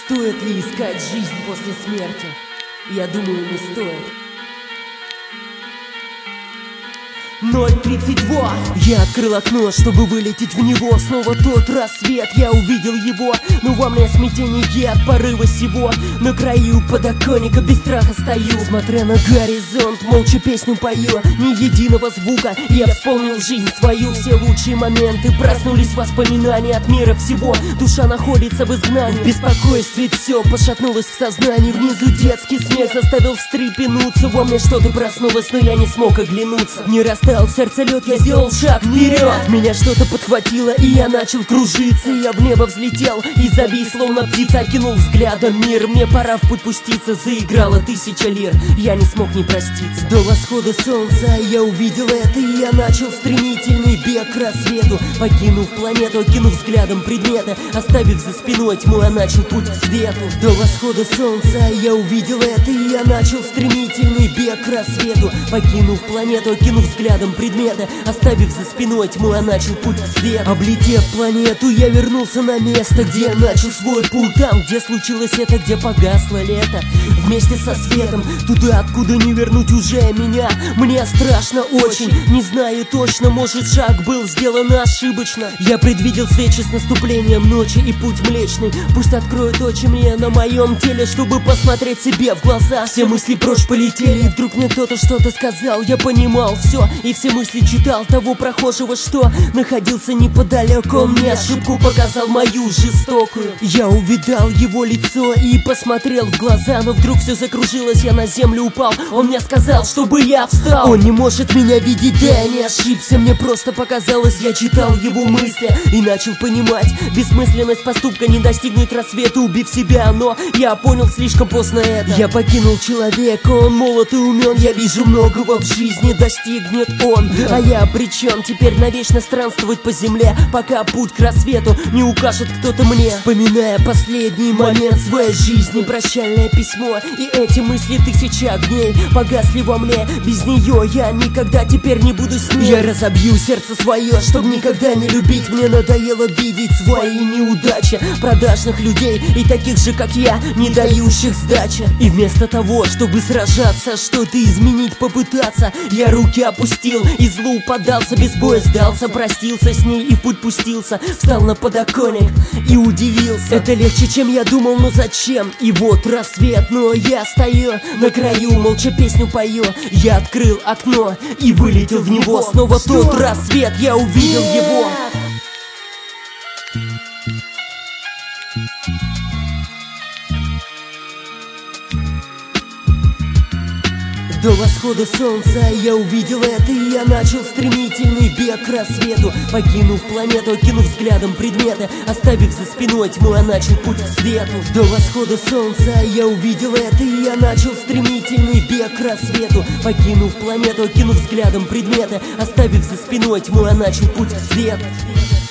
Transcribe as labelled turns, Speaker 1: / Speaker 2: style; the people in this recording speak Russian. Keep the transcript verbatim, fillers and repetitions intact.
Speaker 1: Стоит ли искать жизнь после смерти? Я думаю, не стоит. ноль тридцать два. Я открыл окно, чтобы вылететь в него. Снова тот рассвет, я увидел его. Но во мне смятение от порыва сего. На краю подоконника без страха стою, смотря на горизонт, молча песню пою. Ни единого звука, я вспомнил жизнь свою. Все лучшие моменты, проснулись воспоминания от мира всего. Душа находится в изгнании, в беспокойстве все пошатнулось в сознании. Внизу детский смех заставил встрепенуться. Во мне что-то проснулось, но я не смог оглянуться. Не растаял в сердце лед, я сделал шаг вперед. Меня что-то подхватило, и я начал кружиться. Я в небо взлетел и завис, словно птица. Окинул взглядом мир, мне пора в путь пуститься. Заиграла тысяча лир, я не смог не проститься. До восхода солнца я увидел это, и я начал стремительный бег к рассвету. Покинув планету, окинув взглядом предметы, оставив за спиной тьму, я начал путь к свету. До восхода солнца я увидел это, и я начал стремительный бег к рассвету. Покинув планету, окинув взглядом предметы, оставив за спиной тьму, я начал путь к свету. Облетев планету, я вернулся на место, где начал свой путь. Там, где случилось это, где погасло лето, вместе со светом, туда, откуда не вернуть уже меня. Мне страшно очень, не знаю точно, может шаг был сделан ошибочно. Я предвидел встречи с наступлением ночи и путь млечный. Пусть откроют очи мне на моем теле, чтобы посмотреть себе в глаза. Все мысли прочь полетели, и вдруг мне кто-то что-то сказал. Я понимал все, и все мысли читал того прохожего, что находился неподалеку. Он мне ошибку показал мою жестокую. Я увидал его лицо и посмотрел в глаза, но вдруг все закружилось, я на землю упал. Он мне сказал, чтобы я встал. Он не может меня видеть, да я не ошибся. Мне просто показалось, я читал его мысли и начал понимать бессмысленность поступка, не достигнуть рассвета, убив себя. Но я понял слишком поздно это. Я покинул человека, он молод и умен. Я вижу многого в жизни, достигнет он, а я обречен теперь навечно странствовать по земле, пока путь к рассвету не укажет кто-то мне. Вспоминая последний момент своей жизни, прощальное письмо, и эти мысли тысячи огней погасли во мне. Без нее я никогда теперь не буду с ней. Я разобью сердце свое, чтобы никогда не любить. Мне надоело видеть свои неудачи, продажных людей и таких же, как я, не дающих сдачи. И вместо того, чтобы сражаться, что-то изменить попытаться, я руки опустил и злу поддался, без боя сдался, простился с ней и в путь пустился. Встал на подоконник и удивился. Это легче, чем я думал, но зачем? И вот рассвет, но я стою на краю, молча песню пою. Я открыл окно и вылетел в него. Снова тот рассвет, я увидел его. До восхода солнца я увидел это, и я начал стремительный бег к рассвету. Покинув планету, окинув взглядом предметы, оставив за спиной тьму, я начал путь к свету. До восхода солнца я увидел это, и я начал стремительный бег к рассвету. Покинув планету, окинув взглядом предметы, оставив за спиной тьму, я начал путь к свету.